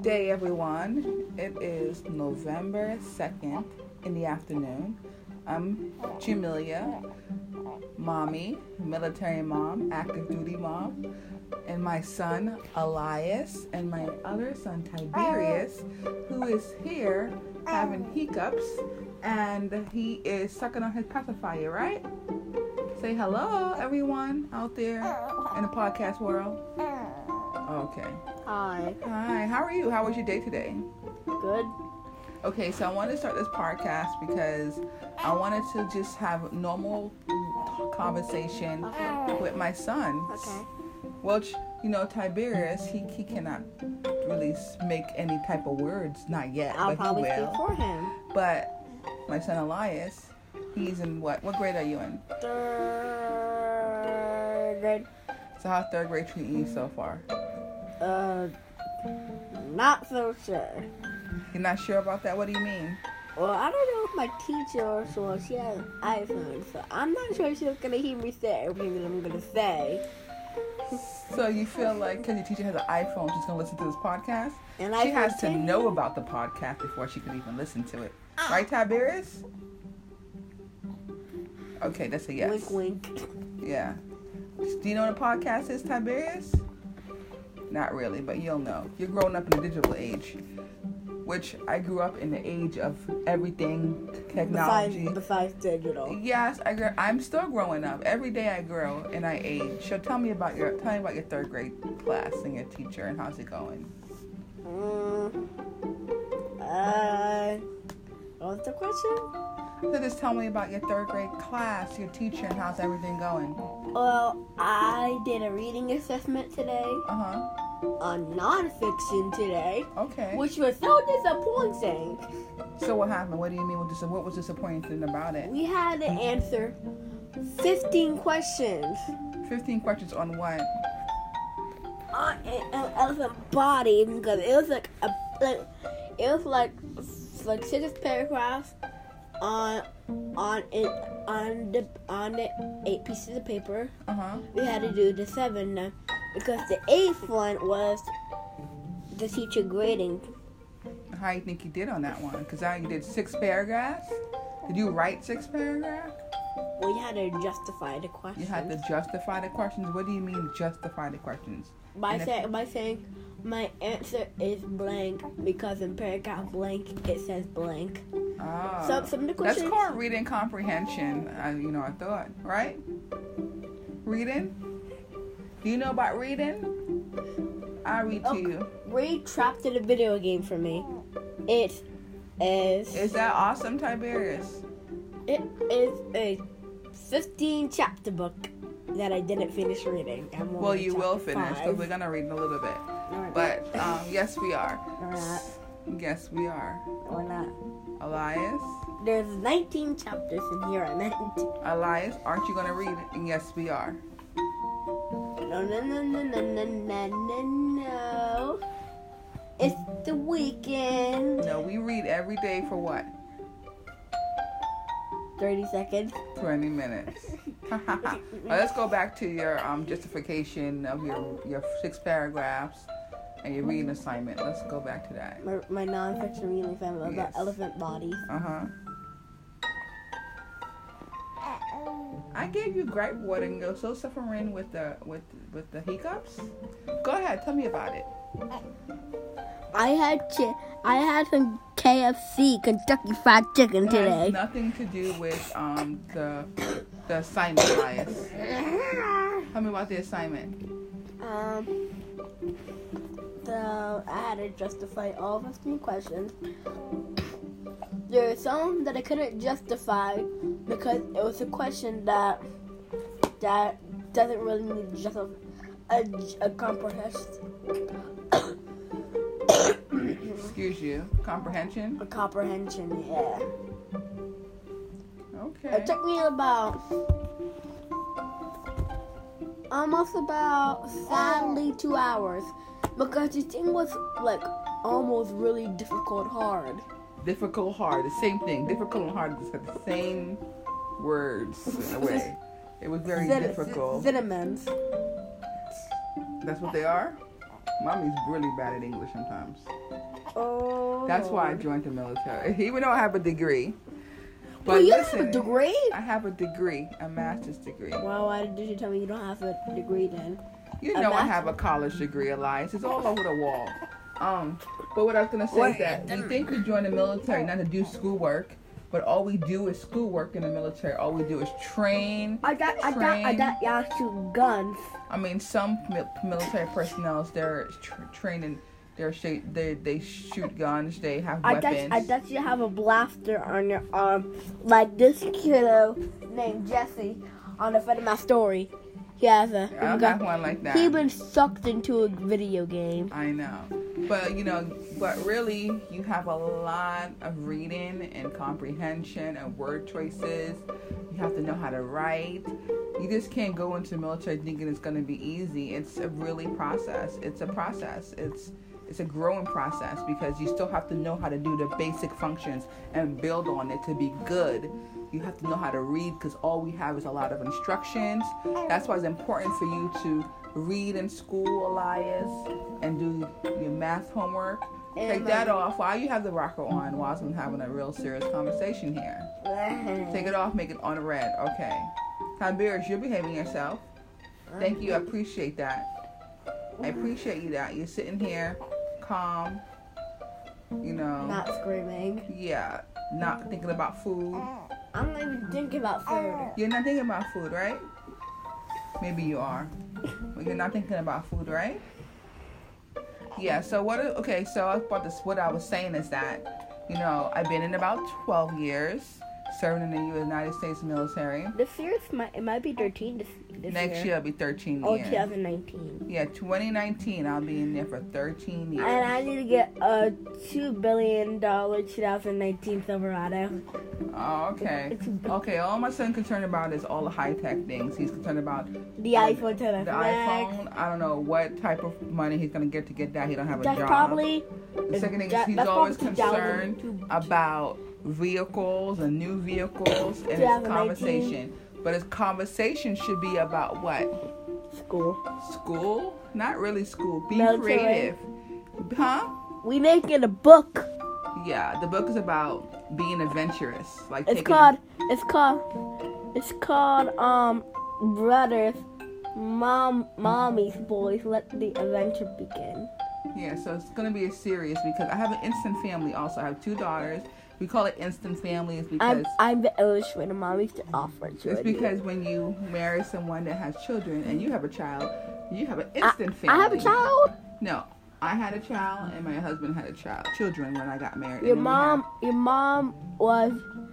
day, everyone. It is November 2nd in the afternoon. I'm Jamelia, mommy, military mom, active duty mom, and my son Elias, and my other son Tiberius, who is here having hiccups, and he is sucking on his pacifier, right? Say hello, everyone out there in the podcast world. Okay. Hi. Hi, how are you? How was your day today? Good. Okay, so I wanted to start this podcast because I wanted to just have normal conversation with my son. Okay. Well, Tiberius, he cannot really make any type of words, not yet, I'll but probably he speak will. for him. But my son Elias, he's in what? What grade are you in? Third grade. So how's third grade treating you so far? Not so sure. You're not sure about that? What do you mean? Well, I don't know if my teacher, so she has an iPhone, so I'm not sure she's gonna hear me say everything that I'm gonna say. So you feel like because your teacher has an iPhone, she's going to listen to this podcast? And She has to know about the podcast before she can even listen to it. Right, Tiberius? Okay, that's a yes. Wink, wink. Yeah. Do you know what a podcast is, Tiberius? Not really, but you'll know. You're growing up in the digital age, which I grew up in the age of everything, technology. Besides digital. Yes, I'm still growing up. Every day I grow and I age. So tell me about your third grade class and your teacher and how's it going? What's the question? So just tell me about your third grade class, your teacher, and how's everything going? Well, I did a reading assessment today. On nonfiction today. Okay. Which was so disappointing. So what happened? What do you mean? What was disappointing about it? We had to answer 15 questions. 15 questions on what? On an elephant body, because it was like 6 paragraphs on the 8 pieces of paper. We had to do the 7 because the 8th one was the teacher grading. How you think you did on that one? Because you did 6 paragraphs. Did you write 6 paragraphs? Well, you had to justify the questions. You had to justify the questions. What do you mean justify the questions? By saying my answer is blank because in paragraph blank it says blank. So some of the questions. That's called reading comprehension. I thought, right? Reading. Do you know about reading? I'll read to you. Read Trapped in a Video Game for me. It is. Is that awesome, Tiberius? It is a 15 chapter book that I didn't finish reading. Well, you will finish because we're gonna read in a little bit. No, but yes, we are. No, we're not. Yes, we are. No, we're not. Elias? There's 19 chapters in here. 19. Elias, aren't you gonna read it? And yes, we are. No. It's the weekend. No, we read every day for what? 30 seconds. 20 minutes. Well, let's go back to your justification of your 6 paragraphs and your reading assignment. Let's go back to that. My nonfiction reading assignment about elephant bodies. I gave you gripe water and you're so suffering with the hiccups. Go ahead, tell me about it. I had some KFC, Kentucky Fried Chicken today. It has nothing to do with the assignment, Elias. Tell me about the assignment. So I had to justify all 15 questions. There are some that I couldn't justify because it was a question that doesn't really need just a comprehension. Excuse you. Comprehension? A comprehension, yeah. Okay. It took me sadly 2 hours because the thing was almost really difficult hard. Difficult, hard, the same thing. Difficult and hard is the same words in a way. It was very difficult. Cinnamons. That's what they are? Mommy's really bad at English sometimes. Oh. That's why I joined the military, even though I have a degree. But Well, you listen, have a degree? I have a degree, a master's degree. Well, why did you tell me you don't have a degree then? You know I have a college degree, Elias. It's all over the wall. But what I was gonna say is that we think we join the military not to do schoolwork, but all we do is schoolwork in the military. All we do is train. I thought y'all shoot guns. I mean, some military personnel, they're training. They shoot guns. They have weapons. I thought you have a blaster on your arm, like this kiddo named Jesse on the front of my story. He has a. I don't have one like that. He's been sucked into a video game. I know, but really, you have a lot of reading and comprehension and word choices. You have to know how to write. You just can't go into the military thinking it's going to be easy. It's a really process. It's a process. It's a growing process because you still have to know how to do the basic functions and build on it to be good. You have to know how to read because all we have is a lot of instructions. That's why it's important for you to read in school, Elias, and do your math homework. Take that off while you have the rocker on while I'm having a real serious conversation here. Take it off, make it on red. Okay. Tiberius, you're behaving yourself. Thank you. I appreciate that. I appreciate you that. You're sitting here calm, Not screaming. Yeah, not thinking about food. I'm not even thinking about food. You're not thinking about food, right? Maybe you are. But you're not thinking about food, right? Yeah, so what I was saying is that, I've been in about 12 years serving in the United States military. This year, it might be 13 this Next year, it'll be 13 years. years. 2019. Yeah, 2019, I'll be in there for 13 years. And I need to get a $2 billion 2019 Silverado. Oh, okay. Okay, all my son's concerned about is all the high-tech things. He's concerned about the iPhone 10 The iPhone, I don't know what type of money he's going to get that. He don't have a job. Probably... The second thing is he's always concerned about vehicles and new vehicles and his conversation. But his conversation should be about what? School? Not really school. Be creative. Huh? We making a book. Yeah, the book is about being adventurous. It's called Brothers, Mommy's Boys, Let the Adventure Begin. Yeah, so it's going to be a series because I have an instant family also. I have 2 daughters. We call it instant family is because... I'm the illustrator. Mom used to offer it to It's because when you marry someone that has children and you have a child, you have an instant family. I have a child? No. I had a child and my husband had a child. Children when I got married. You was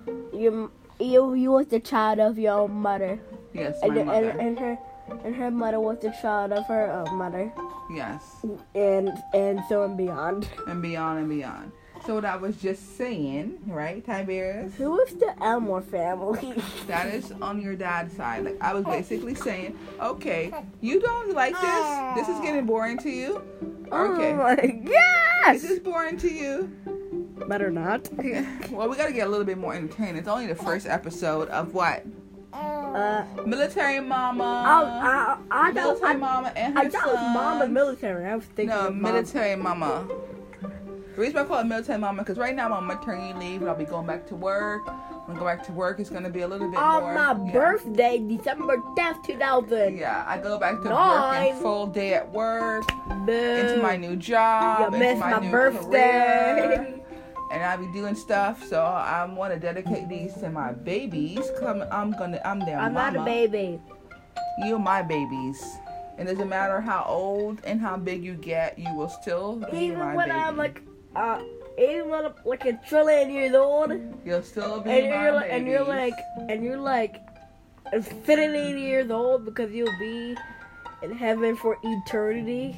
the child of your mother. Yes, my mother. And her mother was the child of her mother. Yes. And so and beyond. And beyond. So what I was just saying, right, Tiberius? Who is the Elmore family? That is on your dad's side. Like I was basically saying, okay, you don't like this? This is getting boring to you? Okay. Oh my gosh! Is this boring to you? Better not. Well, we gotta get a little bit more entertaining. It's only the first episode of what? Military Mama. Military Mama and her son. I thought it was Mama Military. I was thinking of Military Mama. The reason I call it Military Mama because right now I'm on maternity leave and I'll be going back to work. When I go back to work, it's going to be a little bit more. On my birthday, December 10th, 2000. Yeah, I go back to working full day at work. Into my new job. You missed my birthday. Career, and I'll be doing stuff. So I want to dedicate these to my babies. I'm their mama. I'm not a baby. You're my babies. And it doesn't matter how old and how big you get, you will still be my baby. Even when I'm like a trillion years old, you'll still be my baby. And you're like 50 years old because you'll be in heaven for eternity.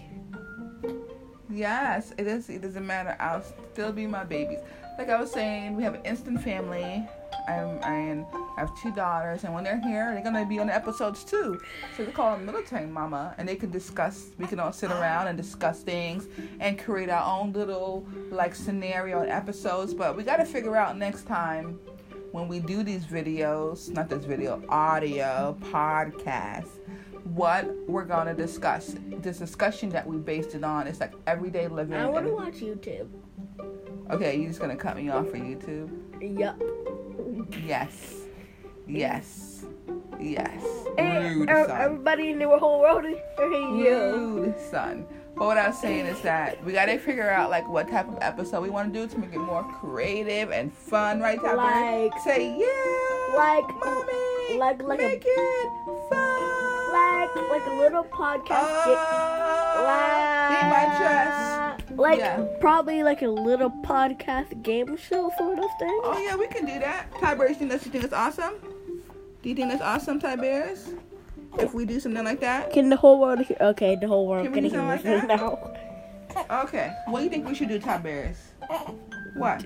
Yes, it is. It doesn't matter. I'll still be my babies. Like I was saying, we have an instant family. I have 2 daughters, and when they're here, they're gonna be on the episodes too. So we call them Military Mama, and they can discuss. We can all sit around and discuss things and create our own little scenario and episodes. But we got to figure out next time when we do these videos, not this video, audio podcast. what we're going to discuss. This discussion that we based it on is like everyday living. I want to watch YouTube. Okay, you're just going to cut me off for YouTube? Yup. Yes. Yes. Yes. Hey, Rude, son. everybody in the whole world is hearing you. Rude, son. But what I was saying is that we got to figure out like what type of episode we want to do to make it more creative and fun, right, Tapper? Like, say yeah, like, mommy, like make it fun, like a little podcast. Beat my chest. Like Yeah. probably like a little podcast game show sort of thing. Oh yeah, we can do that. Tiberius, you think that's awesome? Do you think that's awesome, Tiberius? If we do something like that? Can the whole world hear? Okay, the whole world Can we can do hear something me like now. Okay. What do you think we should do, Tiberius? What?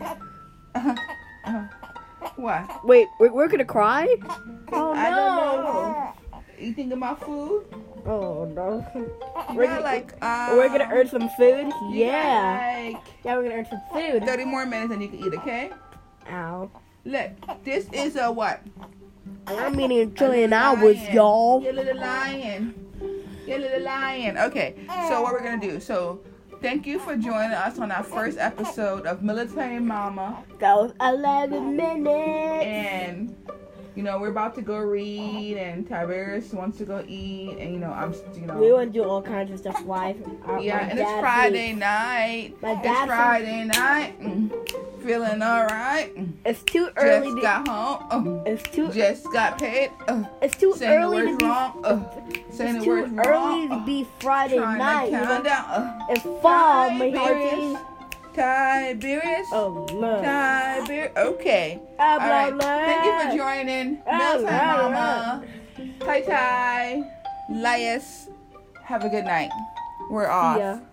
What? Wait, we're gonna cry? Oh no! I don't know. You think about food? Oh no! We're gonna earn some food. Yeah. Like Yeah, we're gonna earn some food. 30 more minutes and you can eat, okay? Ow! Look, this is a what? I'm eating a trillion hours, y'all. Your little lion. Your little lion. Okay, so what we're gonna do? So, thank you for joining us on our first episode of Military Mama. That was 11 minutes. And we're about to go read, and Tiberius wants to go eat, and we want to do all kinds of stuff live. And it's Friday night. It's Friday night. Feeling alright. It's too early. Just got home. It's too. Just got paid. It's too saying early the words to be. wrong. Saying It's the words too wrong. early to be Friday Trying night. to count down. It's fall, my Tiberius. hearties. Tiberius. Oh no. Tiberius. Okay. Blah, All right. blah. Thank you for joining. Military Mama. Tai Tai. Lias. Have a good night. We're off. See ya.